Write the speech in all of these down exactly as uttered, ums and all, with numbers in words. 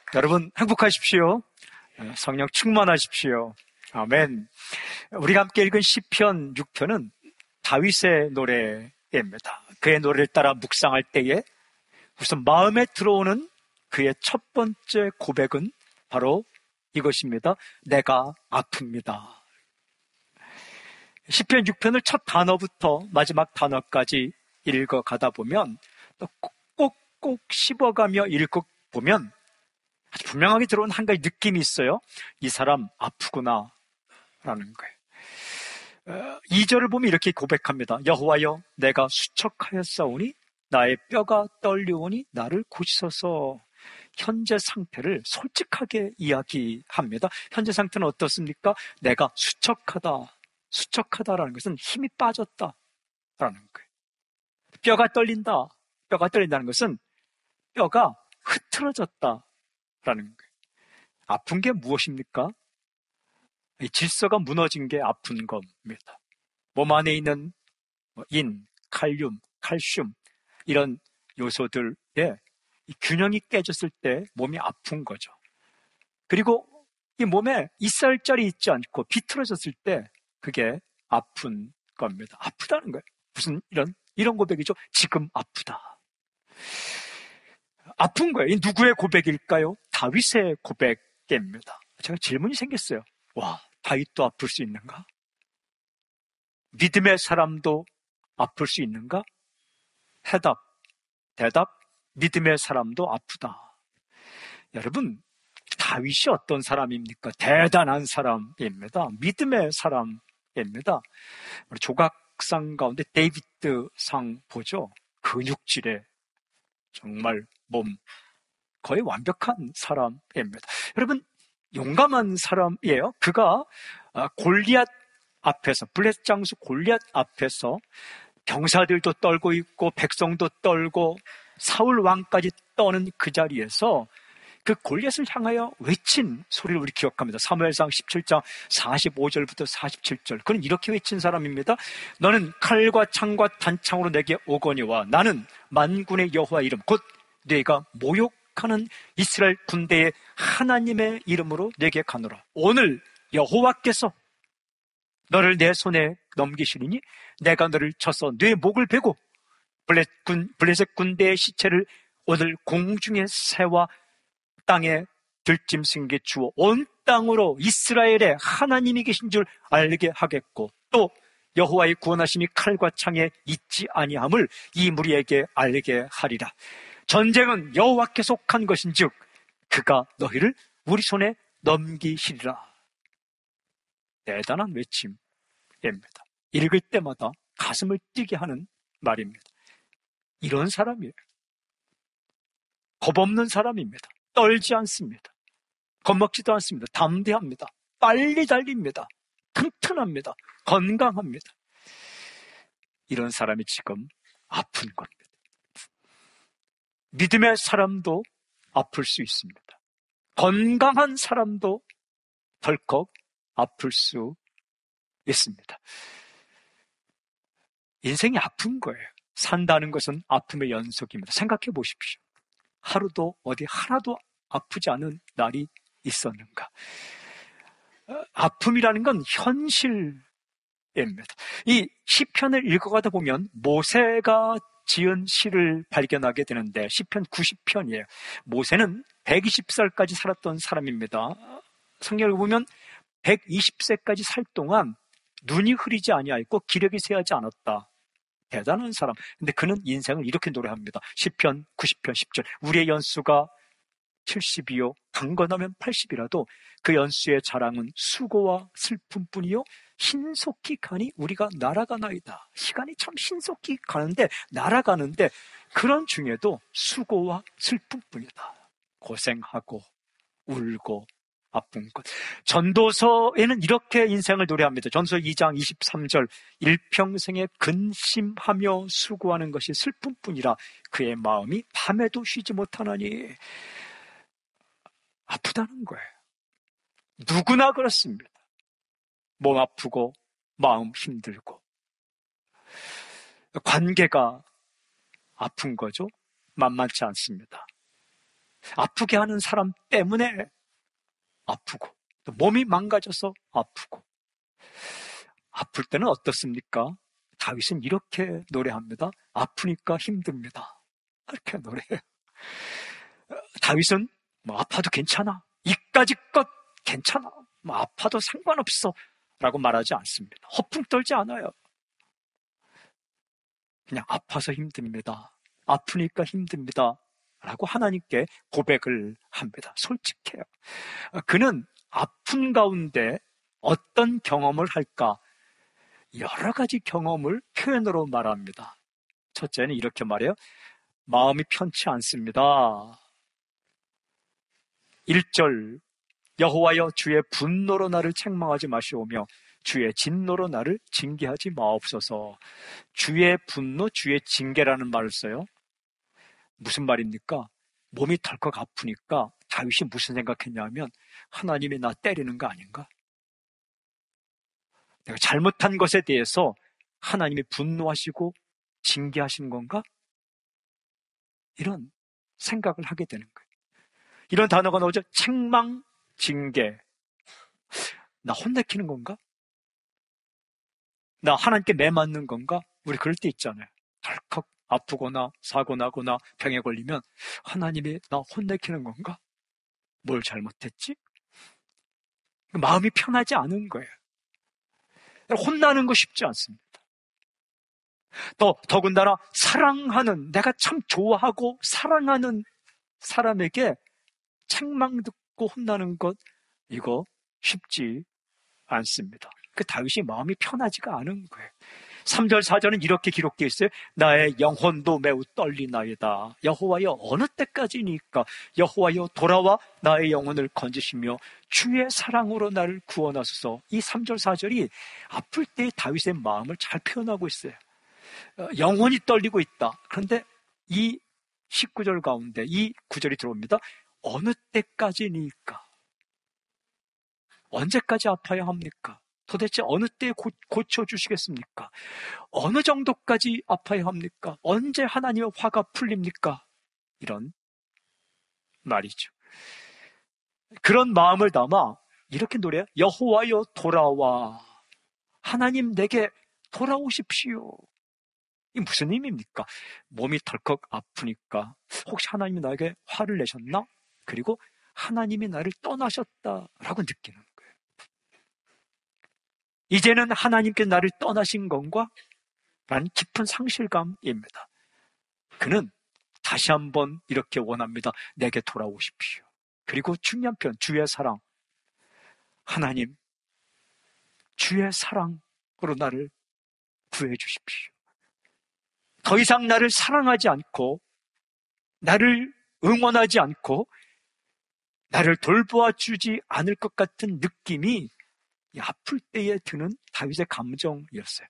여러분 행복하십시오. 성령 충만하십시오. 아멘. 우리가 함께 읽은 시편 육 편은 다윗의 노래입니다. 그의 노래를 따라 묵상할 때에 우선 마음에 들어오는 그의 첫 번째 고백은 바로 이것입니다. 내가 아픕니다. 시편 육 편을 첫 단어부터 마지막 단어까지 읽어가다 보면 또 꼭꼭 씹어가며 읽어보면 아주 분명하게 들어온 한 가지 느낌이 있어요. 이 사람 아프구나 라는 거예요. 이 절을 보면 이렇게 고백합니다. 여호와여 내가 수척하였사오니 나의 뼈가 떨려오니 나를 고치소서. 현재 상태를 솔직하게 이야기합니다. 현재 상태는 어떻습니까? 내가 수척하다. 수척하다라는 것은 힘이 빠졌다라는 거예요. 뼈가 떨린다. 뼈가 떨린다는 것은 뼈가 흐트러졌다라는 거예요. 아픈 게 무엇입니까? 질서가 무너진 게 아픈 겁니다. 몸 안에 있는 인, 칼륨, 칼슘 이런 요소들의 균형이 깨졌을 때 몸이 아픈 거죠. 그리고 이 몸에 이쌀짜리 있지 않고 비틀어졌을 때 그게 아픈 겁니다. 아프다는 거예요. 무슨 이런 이런 고백이죠. 지금 아프다. 아픈 거예요. 이 누구의 고백일까요? 다윗의 고백입니다. 제가 질문이 생겼어요. 와, 다윗도 아플 수 있는가? 믿음의 사람도 아플 수 있는가? 해답, 대답, 믿음의 사람도 아프다. 여러분, 다윗이 어떤 사람입니까? 대단한 사람입니다. 믿음의 사람입니다. 우리 조각상 가운데 데이비드상 보죠? 근육질의 정말 몸, 거의 완벽한 사람입니다. 여러분, 용감한 사람이에요. 그가 골리앗 앞에서, 블레셋 장수 골리앗 앞에서 병사들도 떨고 있고 백성도 떨고 사울 왕까지 떠는 그 자리에서 그 골리앗을 향하여 외친 소리를 우리 기억합니다. 사무엘상 십칠 장 사십오 절부터 사십칠 절. 그는 이렇게 외친 사람입니다. 너는 칼과 창과 단창으로 내게 오거니와 나는 만군의 여호와 이름 곧 네가 모욕하는 이스라엘 군대의 하나님의 이름으로 내게 가노라. 오늘 여호와께서 너를 내 손에 넘기시리니 내가 너를 쳐서 네 목을 베고 블레셋, 군, 블레셋 군대의 시체를 오늘 공중의 새와 땅에 들짐승에게 주어 온 땅으로 이스라엘의 하나님이 계신 줄 알게 하겠고 또 여호와의 구원하심이 칼과 창에 있지 아니함을 이 무리에게 알게 하리라. 전쟁은 여호와께 속한 것인즉 그가 너희를 우리 손에 넘기시리라. 대단한 외침입니다. 읽을 때마다 가슴을 뛰게 하는 말입니다. 이런 사람이에요. 겁없는 사람입니다. 떨지 않습니다. 겁먹지도 않습니다. 담대합니다. 빨리 달립니다. 튼튼합니다. 건강합니다. 이런 사람이 지금 아픈 겁니다. 믿음의 사람도 아플 수 있습니다. 건강한 사람도 덜컥 아플 수 있습니다. 인생이 아픈 거예요. 산다는 것은 아픔의 연속입니다. 생각해 보십시오. 하루도 어디 하나도 아프지 않은 날이 있었는가? 아픔이라는 건 현실입니다. 이 시편을 읽어가다 보면 모세가 지은 시를 발견하게 되는데 시편 구십 편이에요. 모세는 백이십 살까지 살았던 사람입니다. 성경을 보면 백이십 세까지 살 동안 눈이 흐리지 아니하였고 기력이 쇠하지 않았다. 대단한 사람. 근데 그는 인생을 이렇게 노래합니다. 시편 구십 편 십 절. 우리의 연수가 칠십이요 강건하면 팔십이라도 그 연수의 자랑은 수고와 슬픔뿐이요 신속히 가니 우리가 날아가나이다. 시간이 참 신속히 가는데 날아가는데 그런 중에도 수고와 슬픔뿐이다. 고생하고 울고 아픈 것. 전도서에는 이렇게 인생을 노래합니다. 전도서 이 장 이십삼 절. 일평생에 근심하며 수고하는 것이 슬픔뿐이라 그의 마음이 밤에도 쉬지 못하나니. 아프다는 거예요. 누구나 그렇습니다. 몸 아프고 마음 힘들고 관계가 아픈 거죠. 만만치 않습니다. 아프게 하는 사람 때문에 아프고, 또 몸이 망가져서 아프고. 아플 때는 어떻습니까? 다윗은 이렇게 노래합니다. 아프니까 힘듭니다. 이렇게 노래해요. 다윗은 뭐 아파도 괜찮아. 이까짓 것 괜찮아. 뭐 아파도 상관없어. 라고 말하지 않습니다. 허풍 떨지 않아요. 그냥 아파서 힘듭니다. 아프니까 힘듭니다. 라고 하나님께 고백을 합니다. 솔직해요. 그는 아픈 가운데 어떤 경험을 할까? 여러 가지 경험을 표현으로 말합니다. 첫째는 이렇게 말해요. 마음이 편치 않습니다. 일 절 여호와여 주의 분노로 나를 책망하지 마시오며 주의 진노로 나를 징계하지 마옵소서. 주의 분노, 주의 징계라는 말을 써요. 무슨 말입니까? 몸이 덜컥 아프니까 다윗이 무슨 생각했냐면 하나님이 나 때리는 거 아닌가? 내가 잘못한 것에 대해서 하나님이 분노하시고 징계하시는 건가? 이런 생각을 하게 되는 거예요. 이런 단어가 나오죠. 책망, 징계. 나 혼내키는 건가? 나 하나님께 매맞는 건가? 우리 그럴 때 있잖아요. 덜컥 아프거나 사고 나거나 병에 걸리면 하나님이 나 혼내키는 건가? 뭘 잘못했지? 마음이 편하지 않은 거예요. 혼나는 거 쉽지 않습니다. 또 더군다나 사랑하는, 내가 참 좋아하고 사랑하는 사람에게 책망 듣고 혼나는 것, 이거 쉽지 않습니다. 그 다윗이 마음이 편하지가 않은 거예요. 삼 절, 사 절은 이렇게 기록되어 있어요. 나의 영혼도 매우 떨리나이다. 여호와여 어느 때까지니까? 여호와여 돌아와 나의 영혼을 건지시며 주의 사랑으로 나를 구원하소서. 이 삼 절, 사 절이 아플 때의 다윗의 마음을 잘 표현하고 있어요. 영혼이 떨리고 있다. 그런데 이 십구 절 가운데 이 구절이 들어옵니다. 어느 때까지니까? 언제까지 아파야 합니까? 도대체 어느 때에 고, 고쳐주시겠습니까? 어느 정도까지 아파야 합니까? 언제 하나님의 화가 풀립니까? 이런 말이죠. 그런 마음을 담아 이렇게 노래해요. 여호와여 돌아와. 하나님 내게 돌아오십시오. 이게 무슨 의미입니까? 몸이 덜컥 아프니까 혹시 하나님이 나에게 화를 내셨나? 그리고 하나님이 나를 떠나셨다라고 느끼는 거예요. 이제는 하나님께 나를 떠나신 건가? 라는 깊은 상실감입니다. 그는 다시 한번 이렇게 원합니다. 내게 돌아오십시오. 그리고 중요한 표현, 주의 사랑. 하나님, 주의 사랑으로 나를 구해 주십시오. 더 이상 나를 사랑하지 않고 나를 응원하지 않고 나를 돌보아 주지 않을 것 같은 느낌이 아플 때에 드는 다윗의 감정이었어요.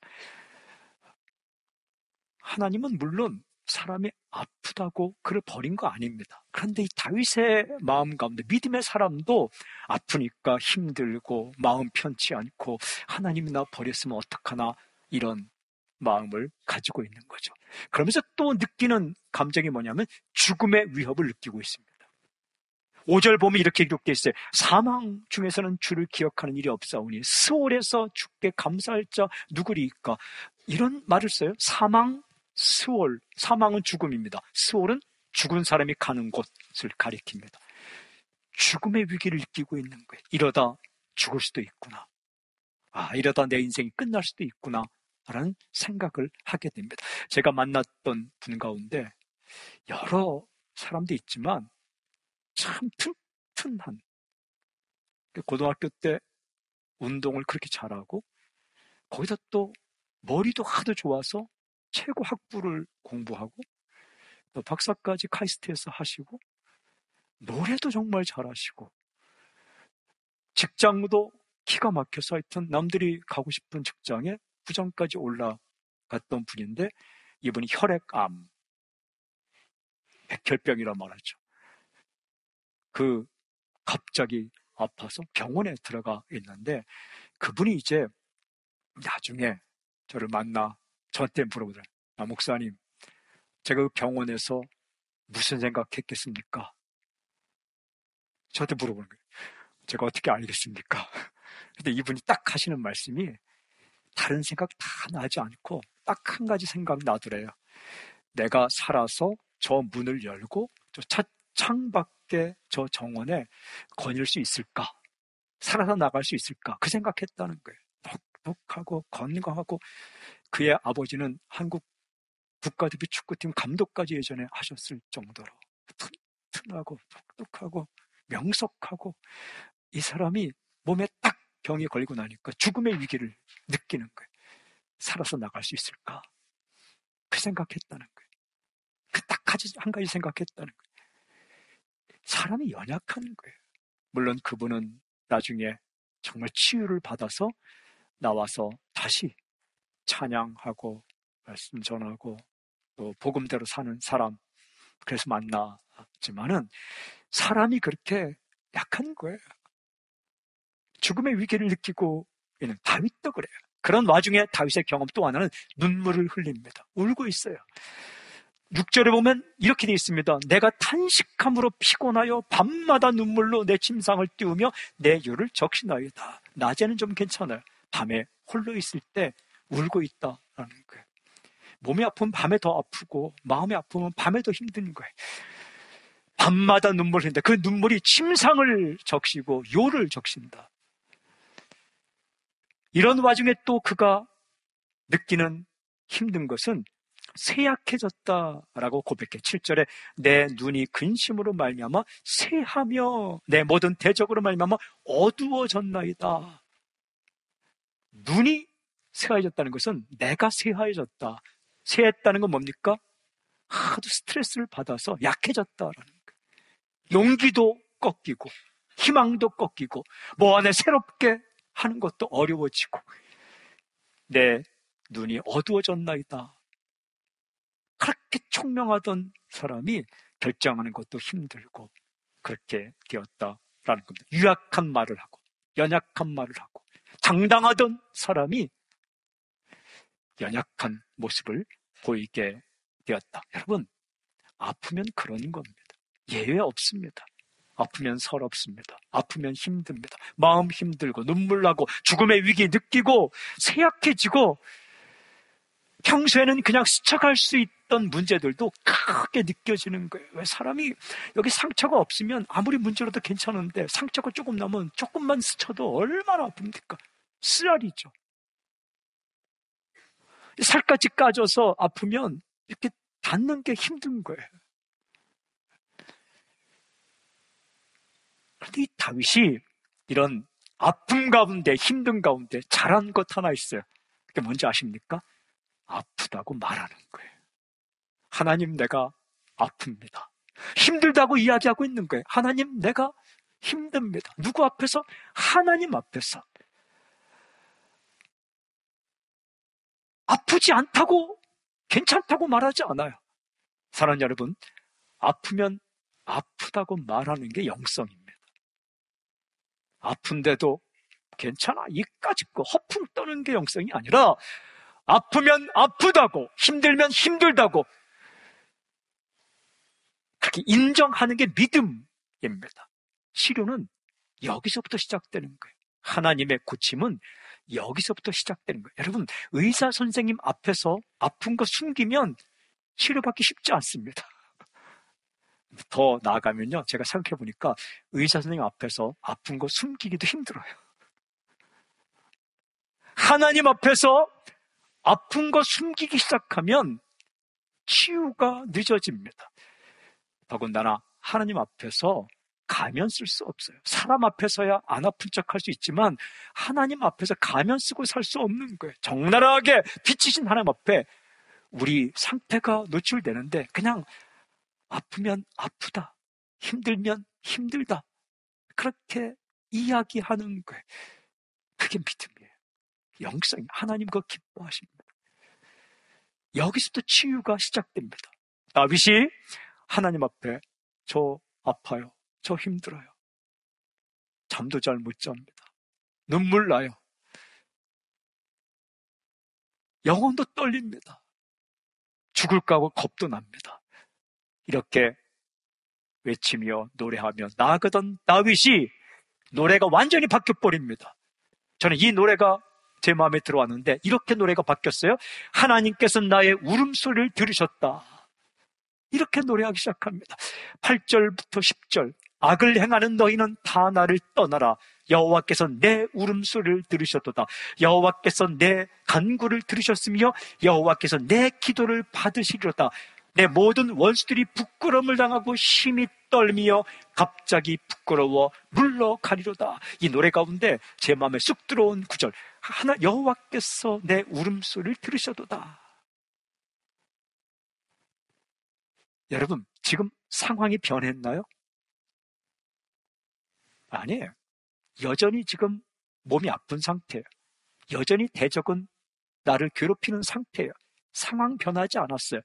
하나님은 물론 사람이 아프다고 그를 버린 거 아닙니다. 그런데 이 다윗의 마음 가운데 믿음의 사람도 아프니까 힘들고 마음 편치 않고 하나님이 나 버렸으면 어떡하나 이런 마음을 가지고 있는 거죠. 그러면서 또 느끼는 감정이 뭐냐면 죽음의 위협을 느끼고 있습니다. 오 절 보면 이렇게 기록되어 있어요. 사망 중에서는 주를 기억하는 일이 없사오니 스올에서 주께 감사할 자 누구리이까? 이런 말을 써요. 사망, 스올. 사망은 죽음입니다. 스올은 죽은 사람이 가는 곳을 가리킵니다. 죽음의 위기를 느끼고 있는 거예요. 이러다 죽을 수도 있구나. 아, 이러다 내 인생이 끝날 수도 있구나. 라는 생각을 하게 됩니다. 제가 만났던 분 가운데 여러 사람도 있지만 참 튼튼한, 고등학교 때 운동을 그렇게 잘하고 거기다 또 머리도 하도 좋아서 최고 학부를 공부하고 또 박사까지 카이스트에서 하시고 노래도 정말 잘하시고 직장도 기가 막혀서 하여튼 남들이 가고 싶은 직장에 부장까지 올라갔던 분인데 이분이 혈액암, 백혈병이라 말하죠. 그 갑자기 아파서 병원에 들어가 있는데 그분이 이제 나중에 저를 만나 저한테 물어보더라고요. 아, 목사님, 제가 그 병원에서 무슨 생각했겠습니까? 저한테 물어보는 거예요. 제가 어떻게 알겠습니까? 근데 이분이 딱 하시는 말씀이 다른 생각 다 나지 않고 딱 한 가지 생각 나더래요. 내가 살아서 저 문을 열고 저 창밖에 저 정원에 거닐 수 있을까? 살아서 나갈 수 있을까? 그 생각했다는 거예요. 똑똑하고 건강하고 그의 아버지는 한국 국가대표 축구팀 감독까지 예전에 하셨을 정도로 튼튼하고 똑똑하고 명석하고 이 사람이 몸에 딱 병이 걸리고 나니까 죽음의 위기를 느끼는 거예요. 살아서 나갈 수 있을까? 그 생각했다는 거예요. 그 딱 한 가지 생각했다는 거예요. 사람이 연약한 거예요. 물론 그분은 나중에 정말 치유를 받아서 나와서 다시 찬양하고 말씀 전하고 또 복음대로 사는 사람 그래서 만났지만은 사람이 그렇게 약한 거예요. 죽음의 위기를 느끼고 있는 다윗도 그래요. 그런 와중에 다윗의 경험 또 하나는 눈물을 흘립니다. 울고 있어요. 육 절에 보면 이렇게 되어 있습니다. 내가 탄식함으로 피곤하여 밤마다 눈물로 내 침상을 띄우며 내 유를 적시나이다. 낮에는 좀 괜찮아요. 밤에 홀로 있을 때 울고 있다라는 거예요. 몸이 아프면 밤에 더 아프고 마음이 아프면 밤에 더 힘든 거예요. 밤마다 눈물을 흘린다. 그 눈물이 침상을 적시고 요를 적신다. 이런 와중에 또 그가 느끼는 힘든 것은 쇠약해졌다라고 고백해. 칠 절에 내 눈이 근심으로 말미암아 쇠하며 내 모든 대적으로 말미암아 어두워졌나이다. 눈이 쇠하여졌다는 것은 내가 쇠하여졌다. 쇠했다는 건 뭡니까? 하도 스트레스를 받아서 약해졌다라는 거예요. 용기도 꺾이고 희망도 꺾이고 뭐 안에 새롭게 하는 것도 어려워지고 내 눈이 어두워졌나이다. 그렇게 총명하던 사람이 결정하는 것도 힘들고 그렇게 되었다라는 겁니다. 유약한 말을 하고 연약한 말을 하고 당당하던 사람이 연약한 모습을 보이게 되었다. 여러분, 아프면 그런 겁니다. 예외 없습니다. 아프면 서럽습니다. 아프면 힘듭니다. 마음 힘들고 눈물 나고 죽음의 위기 느끼고 쇠약해지고 평소에는 그냥 스쳐갈 수 있던 문제들도 크게 느껴지는 거예요. 왜 사람이 여기 상처가 없으면 아무리 문제라도 괜찮은데 상처가 조금 나면 조금만 스쳐도 얼마나 아픕니까? 쓰라리죠. 살까지 까져서 아프면 이렇게 닿는 게 힘든 거예요. 그런데 이 다윗이 이런 아픔 가운데 힘든 가운데 잘한 것 하나 있어요. 그게 뭔지 아십니까? 아프다고 말하는 거예요. 하나님, 내가 아픕니다. 힘들다고 이야기하고 있는 거예요. 하나님, 내가 힘듭니다. 누구 앞에서? 하나님 앞에서. 아프지 않다고, 괜찮다고 말하지 않아요. 사랑하는 여러분, 아프면 아프다고 말하는 게 영성입니다. 아픈데도 괜찮아, 이까짓 거 허풍 떠는 게 영성이 아니라 아프면 아프다고, 힘들면 힘들다고 그렇게 인정하는 게 믿음입니다. 치료는 여기서부터 시작되는 거예요. 하나님의 고침은 여기서부터 시작되는 거예요. 여러분, 의사 선생님 앞에서 아픈 거 숨기면 치료받기 쉽지 않습니다. 더 나아가면요, 제가 생각해 보니까 의사 선생님 앞에서 아픈 거 숨기기도 힘들어요. 하나님 앞에서 아픈 거 숨기기 시작하면 치유가 늦어집니다. 더군다나 하나님 앞에서 가면 쓸 수 없어요. 사람 앞에서야 안 아픈 척 할 수 있지만 하나님 앞에서 가면 쓰고 살 수 없는 거예요. 적나라하게 빛이신 하나님 앞에 우리 상태가 노출되는데 그냥 아프면 아프다, 힘들면 힘들다, 그렇게 이야기하는 거예요. 그게 믿음이에요. 영성이 하나님 그거 기뻐하십니다. 여기서부터 치유가 시작됩니다. 다윗이 하나님 앞에 저 아파요, 저 힘들어요, 잠도 잘 못 잡니다, 눈물 나요, 영혼도 떨립니다, 죽을까 하고 겁도 납니다. 이렇게 외치며 노래하며 나아가던 다윗이 노래가 완전히 바뀌어버립니다. 저는 이 노래가 제 마음에 들어왔는데 이렇게 노래가 바뀌었어요. 하나님께서 나의 울음소리를 들으셨다. 이렇게 노래하기 시작합니다. 팔 절부터 십 절. 악을 행하는 너희는 다 나를 떠나라. 여호와께서 내 울음소리를 들으셨도다. 여호와께서 내 간구를 들으셨으며 여호와께서 내 기도를 받으시리로다. 내 모든 원수들이 부끄러움을 당하고 심히 떨며 갑자기 부끄러워 물러가리로다. 이 노래 가운데 제 마음에 쑥 들어온 구절. 하나 여호와께서 내 울음소리를 들으셔도다. 여러분, 지금 상황이 변했나요? 아니에요. 여전히 지금 몸이 아픈 상태예요. 여전히 대적은 나를 괴롭히는 상태예요. 상황 변하지 않았어요.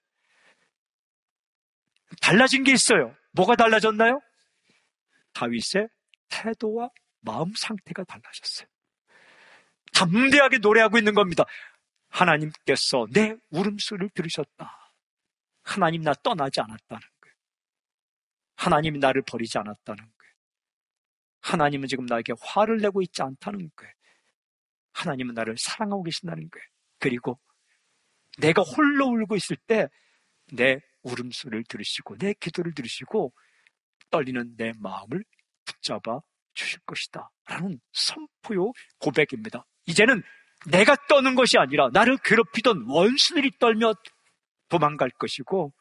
달라진 게 있어요. 뭐가 달라졌나요? 다윗의 태도와 마음 상태가 달라졌어요. 담대하게 노래하고 있는 겁니다. 하나님께서 내 울음소리를 들으셨다. 하나님 나 떠나지 않았다는 거예요. 하나님이 나를 버리지 않았다는 거예요. 하나님은 지금 나에게 화를 내고 있지 않다는 거예요. 하나님은 나를 사랑하고 계신다는 거예요. 그리고 내가 홀로 울고 있을 때 내 울음소리를 들으시고 내 기도를 들으시고 떨리는 내 마음을 붙잡아 주실 것이다 라는 선포요 고백입니다. 이제는 내가 떠는 것이 아니라 나를 괴롭히던 원수들이 떨며 도망갈 것이고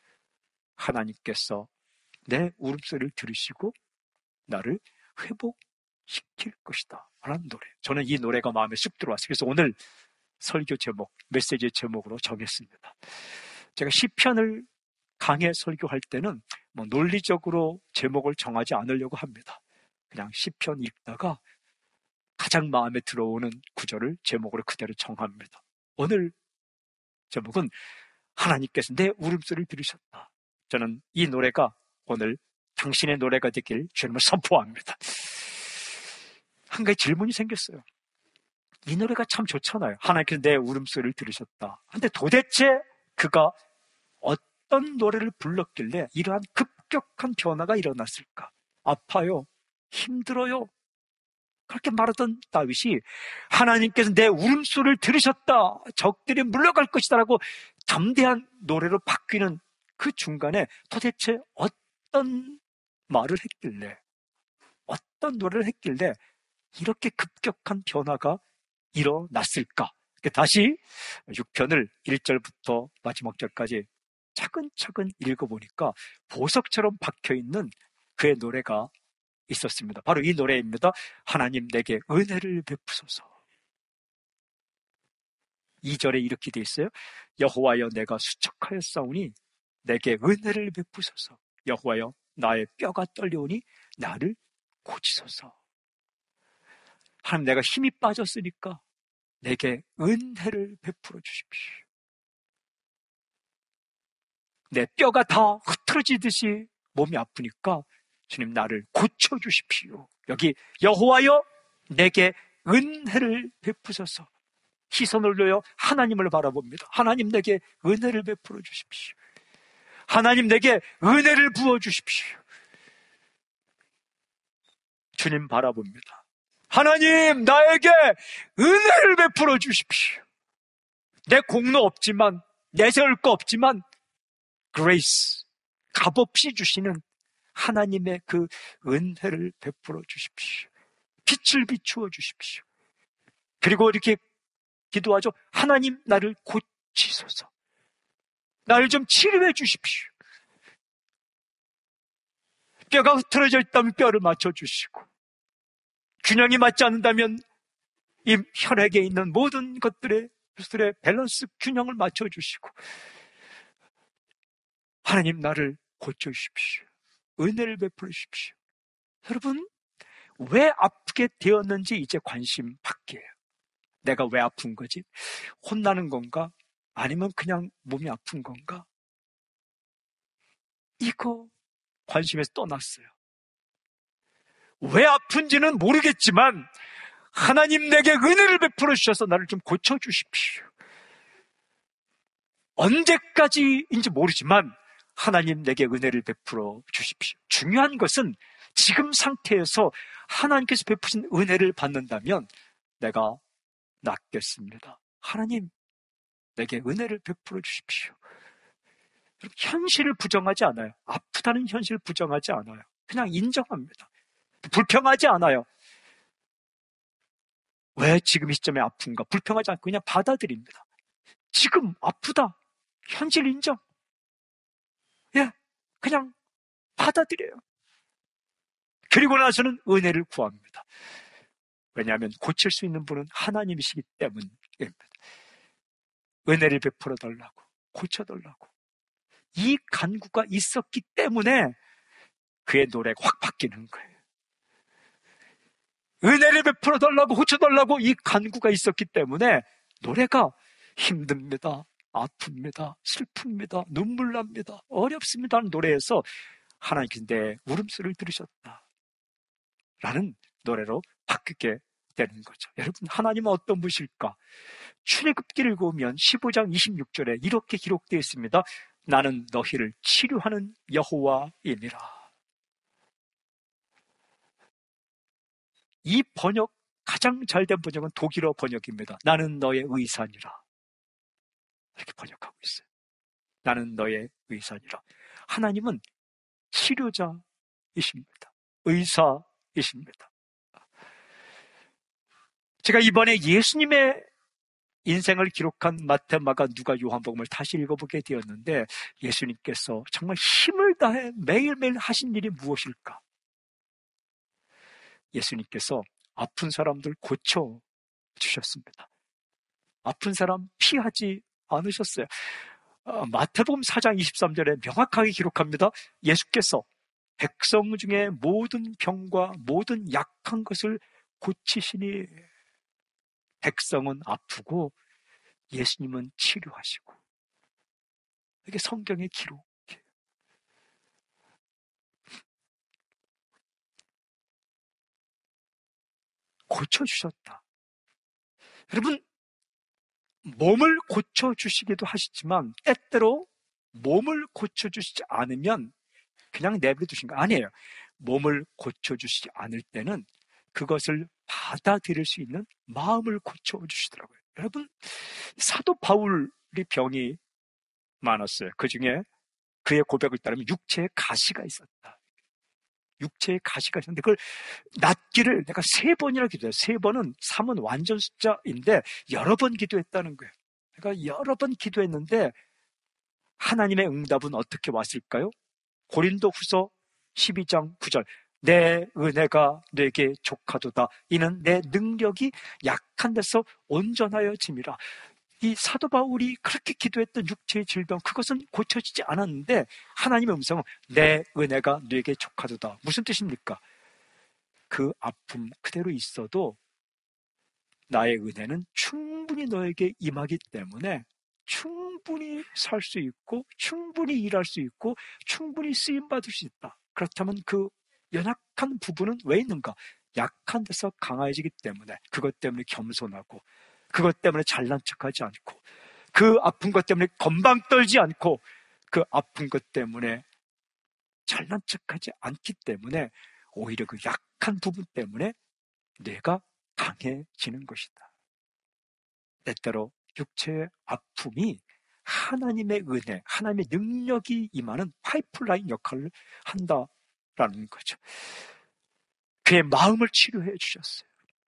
하나님께서 내 울음소리를 들으시고 나를 회복시킬 것이다 라는 노래. 저는 이 노래가 마음에 쑥 들어왔어요. 그래서 오늘 설교 제목, 메시지 제목으로 정했습니다. 제가 시편을 강해 설교할 때는 뭐 논리적으로 제목을 정하지 않으려고 합니다. 그냥 시편 읽다가 가장 마음에 들어오는 구절을 제목으로 그대로 정합니다. 오늘 제목은 하나님께서 내 울음소리를 들으셨다. 저는 이 노래가 오늘 당신의 노래가 되길 주님을 선포합니다. 한 가지 질문이 생겼어요. 이 노래가 참 좋잖아요. 하나님께서 내 울음소리를 들으셨다. 근데 도대체 그가 어떤 노래를 불렀길래 이러한 급격한 변화가 일어났을까? 아파요. 힘들어요. 그렇게 말하던 다윗이 하나님께서 내 울음소리를 들으셨다. 적들이 물러갈 것이다 라고 담대한 노래로 바뀌는 그 중간에 도대체 어떤 말을 했길래, 어떤 노래를 했길래 이렇게 급격한 변화가 일어났을까? 다시 육 편을 일 절부터 마지막 절까지 차근차근 읽어보니까 보석처럼 박혀있는 그의 노래가 있었습니다. 바로 이 노래입니다. 하나님 내게 은혜를 베푸소서. 이 절에 이렇게 돼 있어요. 여호와여 내가 수척하였사오니 내게 은혜를 베푸소서. 여호와여 나의 뼈가 떨려오니 나를 고치소서. 하나님 내가 힘이 빠졌으니까 내게 은혜를 베풀어 주십시오. 내 뼈가 다 흐트러지듯이 몸이 아프니까 주님 나를 고쳐주십시오. 여기 여호와여 내게 은혜를 베푸소서. 시선을 놓여 하나님을 바라봅니다. 하나님 내게 은혜를 베풀어 주십시오. 하나님 내게 은혜를 부어 주십시오. 주님 바라봅니다. 하나님 나에게 은혜를 베풀어 주십시오. 내 공로 없지만 내세울 거 없지만 grace, 값없이 주시는 하나님의 그 은혜를 베풀어 주십시오. 빛을 비추어 주십시오. 그리고 이렇게 기도하죠. 하나님 나를 고치소서. 나를 좀 치료해 주십시오. 뼈가 흐트러져 있다면 뼈를 맞춰주시고 균형이 맞지 않는다면 이 혈액에 있는 모든 것들의 것들의 밸런스 균형을 맞춰주시고 하나님 나를 고쳐주십시오. 은혜를 베풀어 주십시오. 여러분 왜 아프게 되었는지 이제 관심 밖이에요. 내가 왜 아픈 거지? 혼나는 건가? 아니면 그냥 몸이 아픈 건가? 이거 관심에서 떠났어요. 왜 아픈지는 모르겠지만 하나님 내게 은혜를 베풀어 주셔서 나를 좀 고쳐주십시오. 언제까지인지 모르지만 하나님 내게 은혜를 베풀어 주십시오. 중요한 것은 지금 상태에서 하나님께서 베푸신 은혜를 받는다면 내가 낫겠습니다. 하나님, 내게 은혜를 베풀어 주십시오. 현실을 부정하지 않아요. 아프다는 현실을 부정하지 않아요. 그냥 인정합니다. 불평하지 않아요. 왜 지금 이 시점에 아픈가? 불평하지 않고 그냥 받아들입니다. 지금 아프다. 현실 인정. 예, 그냥 받아들여요. 그리고 나서는 은혜를 구합니다. 왜냐하면 고칠 수 있는 분은 하나님이시기 때문입니다. 은혜를 베풀어 달라고, 고쳐달라고. 이 간구가 있었기 때문에 그의 노래가 확 바뀌는 거예요. 은혜를 베풀어 달라고, 고쳐달라고 이 간구가 있었기 때문에 노래가 힘듭니다, 아픕니다, 슬픕니다, 눈물 납니다, 어렵습니다 하는 노래에서 하나님께서 내 울음소리를 들으셨다 라는 노래로 바뀌게 되는 거죠. 여러분, 하나님은 어떤 분이실까? 출애굽기를 읽으면 십오 장 이십육 절에 이렇게 기록되어 있습니다. 나는 너희를 치료하는 여호와이니라. 이 번역, 가장 잘된 번역은 독일어 번역입니다. 나는 너의 의사니라. 이렇게 번역하고 있어요. 나는 너의 의사니라. 하나님은 치료자이십니다. 의사이십니다. 제가 이번에 예수님의 인생을 기록한 마태, 마가, 누가, 요한복음을 다시 읽어보게 되었는데 예수님께서 정말 힘을 다해 매일매일 하신 일이 무엇일까? 예수님께서 아픈 사람들 고쳐주셨습니다. 아픈 사람 피하지 않으셨어요. 어, 마태복음 사 장 이십삼 절에 명확하게 기록합니다. 예수께서 백성 중에 모든 병과 모든 약한 것을 고치시니 백성은 아프고 예수님은 치료하시고. 이게 성경의 기록이에요. 고쳐주셨다. 여러분, 몸을 고쳐주시기도 하시지만 때때로 몸을 고쳐주시지 않으면 그냥 내버려 두신 거 아니에요. 몸을 고쳐주시지 않을 때는 그것을 받아들일 수 있는 마음을 고쳐주시더라고요. 여러분, 사도 바울이 병이 많았어요. 그 중에 그의 고백을 따르면 육체에 가시가 있었다. 육체에 가시가 있었는데 그걸 낫기를 내가 세 번이나 기도해요. 세 번은 삼은 완전 숫자인데 여러 번 기도했다는 거예요. 그러니까 여러 번 기도했는데 하나님의 응답은 어떻게 왔을까요? 고린도 후서 십이 장 구 절. 내 은혜가 내게 족하도다. 이는 내 능력이 약한 데서 온전하여 짐이라. 이 사도 바울이 그렇게 기도했던 육체의 질병, 그것은 고쳐지지 않았는데 하나님의 음성은 내 은혜가 내게 족하도다. 무슨 뜻입니까? 그 아픔 그대로 있어도 나의 은혜는 충분히 너에게 임하기 때문에 충분히 살 수 있고 충분히 일할 수 있고 충분히 쓰임받을 수 있다. 그렇다면 그 연약한 부분은 왜 있는가? 약한 데서 강해지기 때문에, 그것 때문에 겸손하고, 그것 때문에 잘난 척하지 않고, 그 아픈 것 때문에 건방 떨지 않고, 그 아픈 것 때문에 잘난 척하지 않기 때문에 오히려 그 약한 부분 때문에 뇌가 강해지는 것이다. 때때로 육체의 아픔이 하나님의 은혜, 하나님의 능력이 임하는 파이프라인 역할을 한다라는 거죠. 그의 마음을 치료해 주셨어요.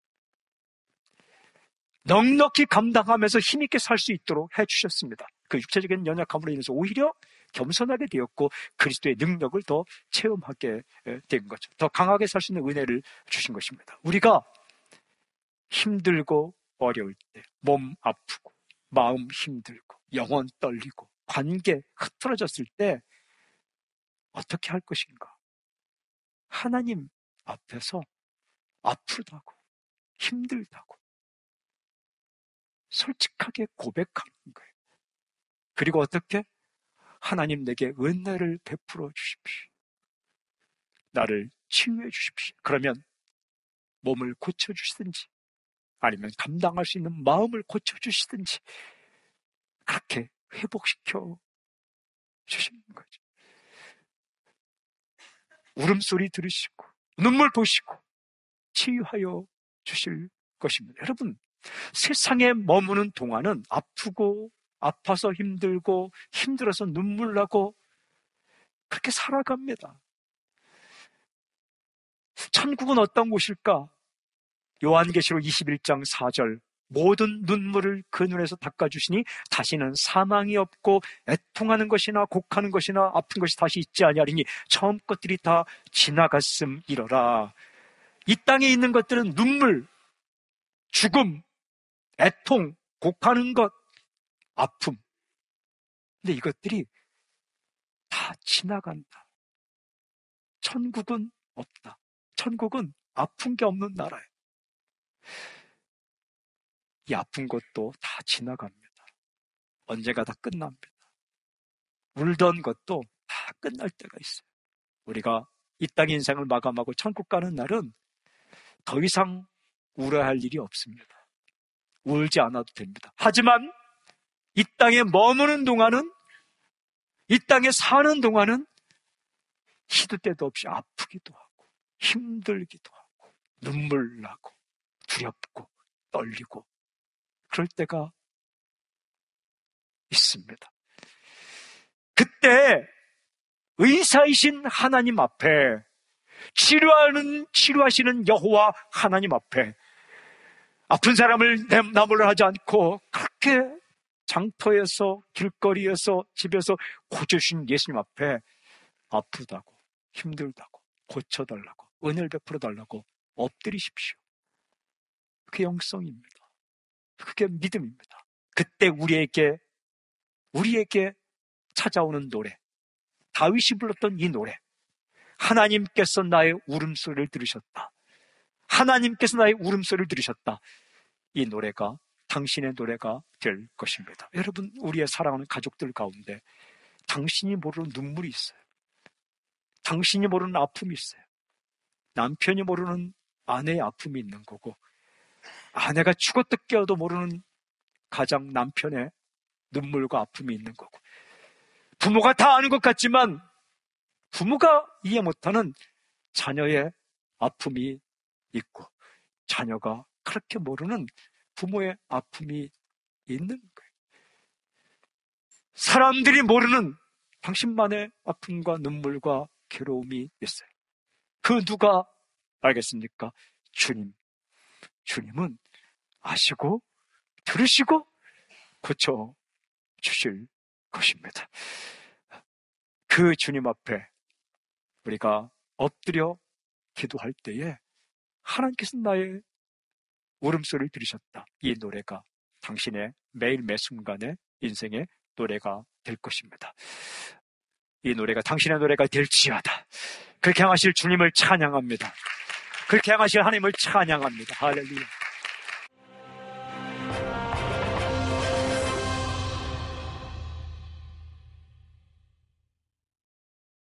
넉넉히 감당하면서 힘있게 살 수 있도록 해 주셨습니다. 그 육체적인 연약함으로 인해서 오히려 겸손하게 되었고 그리스도의 능력을 더 체험하게 된 거죠. 더 강하게 살 수 있는 은혜를 주신 것입니다. 우리가 힘들고 어려울 때, 몸 아프고 마음 힘들고 영혼 떨리고 관계 흐트러졌을 때 어떻게 할 것인가? 하나님 앞에서 아프다고 힘들다고 솔직하게 고백하는 거예요. 그리고 어떻게? 하나님 내게 은혜를 베풀어 주십시오. 나를 치유해 주십시오. 그러면 몸을 고쳐주시든지 아니면 감당할 수 있는 마음을 고쳐주시든지 그렇게 회복시켜 주시는 거죠. 울음소리 들으시고 눈물 보시고 치유하여 주실 것입니다. 여러분, 세상에 머무는 동안은 아프고 아파서 힘들고 힘들어서 눈물 나고 그렇게 살아갑니다. 천국은 어떤 곳일까? 요한계시록 이십일 장 사 절, 모든 눈물을 그 눈에서 닦아주시니 다시는 사망이 없고 애통하는 것이나 곡하는 것이나 아픈 것이 다시 있지 아니하리니 처음 것들이 다 지나갔음이러라. 이 땅에 있는 것들은 눈물, 죽음, 애통, 곡하는 것, 아픔. 근데 이것들이 다 지나간다. 천국은 없다. 천국은 아픈 게 없는 나라예요. 이 아픈 것도 다 지나갑니다. 언제가 다 끝납니다. 울던 것도 다 끝날 때가 있어요. 우리가 이 땅의 인생을 마감하고 천국 가는 날은 더 이상 울어야 할 일이 없습니다. 울지 않아도 됩니다. 하지만 이 땅에 머무는 동안은, 이 땅에 사는 동안은 시도 때도 없이 아프기도 하고 힘들기도 하고 눈물 나고 두렵고 떨리고 그럴 때가 있습니다. 그때 의사이신 하나님 앞에, 치료하는, 치료하시는 여호와 하나님 앞에 아픈 사람을 나무를 하지 않고 그렇게 장터에서, 길거리에서, 집에서 고쳐주신 예수님 앞에 아프다고, 힘들다고, 고쳐달라고, 은혜를 베풀어 달라고 엎드리십시오. 그게 영성입니다. 그게 믿음입니다. 그때 우리에게, 우리에게 찾아오는 노래, 다윗이 불렀던 이 노래, 하나님께서 나의 울음소리를 들으셨다. 하나님께서 나의 울음소리를 들으셨다. 이 노래가 당신의 노래가 될 것입니다. 여러분, 우리의 사랑하는 가족들 가운데 당신이 모르는 눈물이 있어요. 당신이 모르는 아픔이 있어요. 남편이 모르는 아내의 아픔이 있는 거고, 아내가 죽었다 깨어도 모르는 가장 남편의 눈물과 아픔이 있는 거고, 부모가 다 아는 것 같지만 부모가 이해 못하는 자녀의 아픔이 있고, 자녀가 그렇게 모르는 부모의 아픔이 있는 거예요. 사람들이 모르는 당신만의 아픔과 눈물과 괴로움이 있어요. 그 누가 알겠습니까? 주님. 주님은 아시고 들으시고 고쳐 주실 것입니다. 그 주님 앞에 우리가 엎드려 기도할 때에 하나님께서 나의 울음소리를 들으셨다. 이 노래가 당신의 매일 매 순간의 인생의 노래가 될 것입니다. 이 노래가 당신의 노래가 될지어다. 그렇게 향하실 주님을 찬양합니다. 그렇게 향하실 하나님을 찬양합니다. 할렐루야.